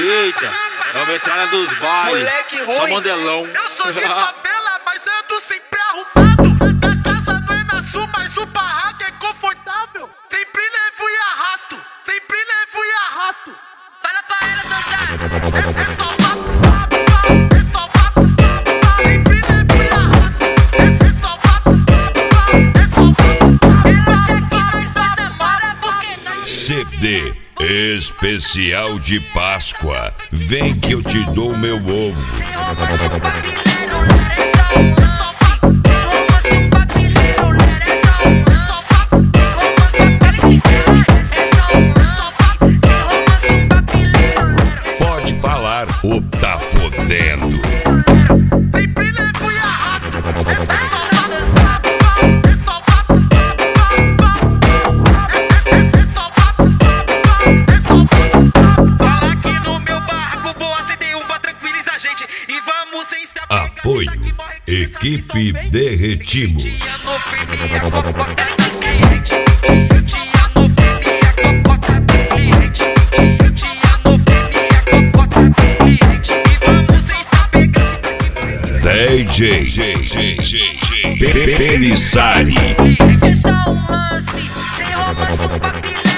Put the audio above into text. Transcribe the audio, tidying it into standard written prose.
Respeita. É o metralha dos bailes. Moleque ruim. Só mandelão. Eu sou de favela, mas ando sempre arrumado. Na casa não é na sul, mas o barraco é confortável. Sempre levo e arrasto. Sempre levo e arrasto. Fala pra ela dançar. É só vapo, é só vapo. Sempre levo e arrasto. É só vapo, é só vapo. Ela acha que nós dois namora porque nós... CD especial de Páscoa. Vem que eu te dou meu ovo. Pode falar, o tá fodendo. Sempre levo e arrasto. Fala que no meu barraco vou acender um pra tranquilizar a gente. E vamos sem se apegar. Apoio, equipe Derretimos. No firme, a cocota dos clientes. Dia no firme, a cocota dos clientes. Dia no firme, a cocota dos clientes. E vamos sem se apegar. DJ Pelissari. Esse é só um lance, sem romance, um papilhão.